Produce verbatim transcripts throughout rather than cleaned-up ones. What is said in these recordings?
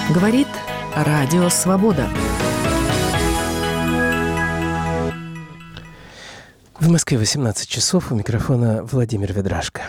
Говорит Радио Свобода. В Москве восемнадцать часов. У микрофона Владимир Ведрашко.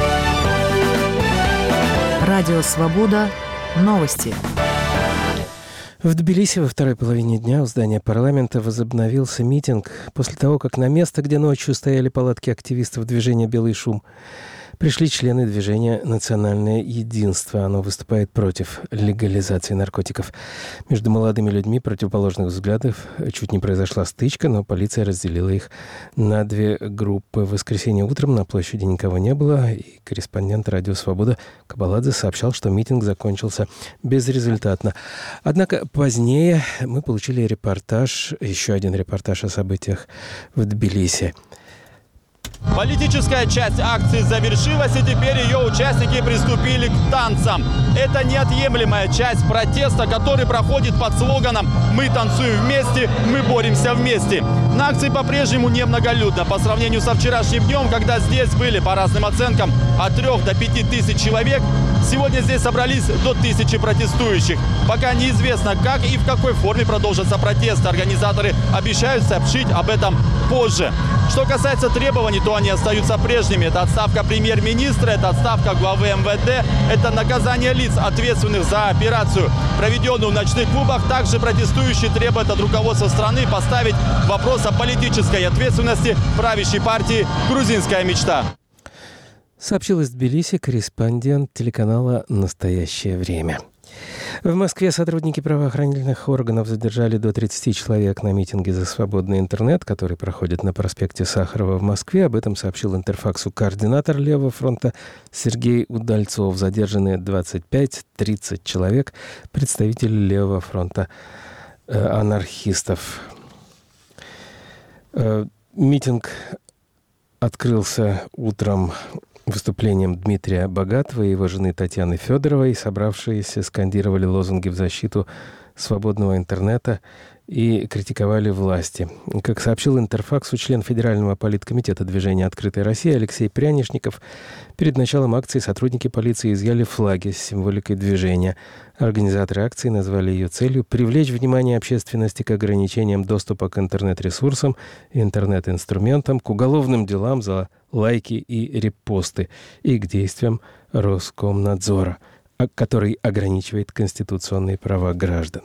Радио Свобода. Новости. В Тбилиси во второй половине дня у здания парламента возобновился митинг после того, как на место, где ночью стояли палатки активистов движения «Белый шум», пришли члены движения «Национальное единство». Оно выступает против легализации наркотиков. Между молодыми людьми противоположных взглядов чуть не произошла стычка, но полиция разделила их на две группы. В воскресенье утром на площади никого не было, и корреспондент «Радио Свобода» Кабаладзе сообщал, что митинг закончился безрезультатно. Однако позднее мы получили репортаж, еще один репортаж о событиях в Тбилиси. Политическая часть акции завершилась, и теперь ее участники приступили к танцам. Это неотъемлемая часть протеста, который проходит под слоганом «Мы танцуем вместе, мы боремся вместе». На акции по-прежнему немноголюдно по сравнению со вчерашним днем, когда здесь были, по разным оценкам, от трёх до пяти тысяч человек. Сегодня здесь собрались до тысячи протестующих. Пока неизвестно, как и в какой форме продолжатся протесты. Организаторы обещают сообщить об этом позже. Что касается требований, то они остаются прежними. Это отставка премьер-министра, это отставка главы эм вэ дэ, это наказание лиц, ответственных за операцию, проведенную в ночных клубах. Также протестующие требуют от руководства страны поставить вопрос о политической ответственности правящей партии «Грузинская мечта». Сообщил из Тбилиси корреспондент телеканала «Настоящее время». В Москве сотрудники правоохранительных органов задержали до тридцати человек на митинге за свободный интернет, который проходит на проспекте Сахарова в Москве. Об этом сообщил Интерфаксу координатор Левого фронта Сергей Удальцов. Задержаны двадцать пять - тридцать человек, представители Левого фронта э, анархистов. Э, митинг открылся утром выступлением Дмитрия Богатова и его жены Татьяны Федоровой. Собравшиеся скандировали лозунги в защиту свободного интернета и критиковали власти. Как сообщил Интерфаксу член Федерального политкомитета движения «Открытая Россия» Алексей Прянишников, перед началом акции сотрудники полиции изъяли флаги с символикой движения. Организаторы акции назвали ее целью привлечь внимание общественности к ограничениям доступа к интернет-ресурсам и интернет-инструментам, к уголовным делам за лайки и репосты и к действиям Роскомнадзора, который ограничивает конституционные права граждан.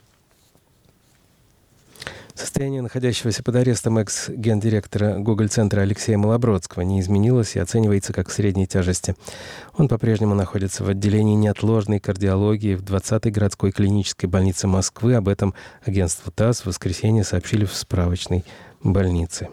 Состояние находящегося под арестом экс-гендиректора Гоголь-центра Алексея Малобродского не изменилось и оценивается как средней тяжести. Он по-прежнему находится в отделении неотложной кардиологии в двадцатой городской клинической больнице Москвы. Об этом агентству ТАСС в воскресенье сообщили в справочной больнице.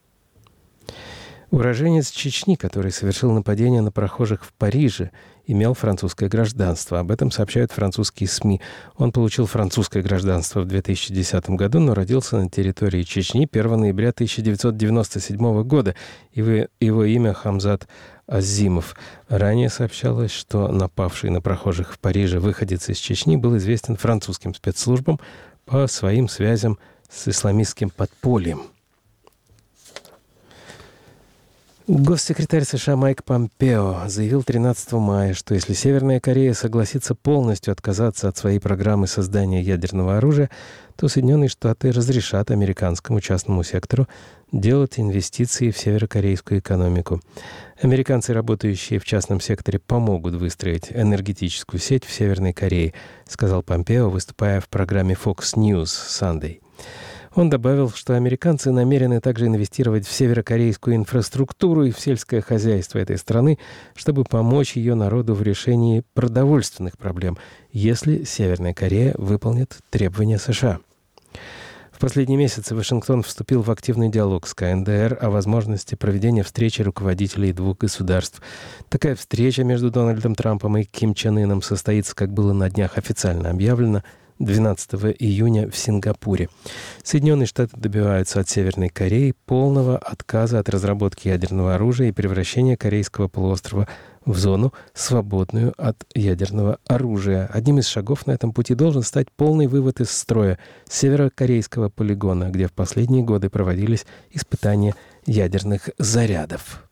Уроженец Чечни, который совершил нападение на прохожих в Париже, имел французское гражданство. Об этом сообщают французские СМИ. Он получил французское гражданство в две тысячи десятом году, но родился на территории Чечни первого ноября тысяча девятьсот девяносто седьмого года. Его, его имя Хамзат Азимов. Ранее сообщалось, что напавший на прохожих в Париже выходец из Чечни был известен французским спецслужбам по своим связям с исламистским подпольем. Госсекретарь США Майк Помпео заявил тринадцатого мая, что если Северная Корея согласится полностью отказаться от своей программы создания ядерного оружия, то Соединенные Штаты разрешат американскому частному сектору делать инвестиции в северокорейскую экономику. Американцы, работающие в частном секторе, помогут выстроить энергетическую сеть в Северной Корее, сказал Помпео, выступая в программе Fox News Sunday. Он добавил, что американцы намерены также инвестировать в северокорейскую инфраструктуру и в сельское хозяйство этой страны, чтобы помочь ее народу в решении продовольственных проблем, если Северная Корея выполнит требования США. В последние месяцы Вашингтон вступил в активный диалог с ка эн дэ эр о возможности проведения встречи руководителей двух государств. Такая встреча между Дональдом Трампом и Ким Чен Ыном состоится, как было на днях официально объявлено, двенадцатого июня в Сингапуре. Соединенные Штаты добиваются от Северной Кореи полного отказа от разработки ядерного оружия и превращения Корейского полуострова в зону, свободную от ядерного оружия. Одним из шагов на этом пути должен стать полный вывод из строя северокорейского полигона, где в последние годы проводились испытания ядерных зарядов.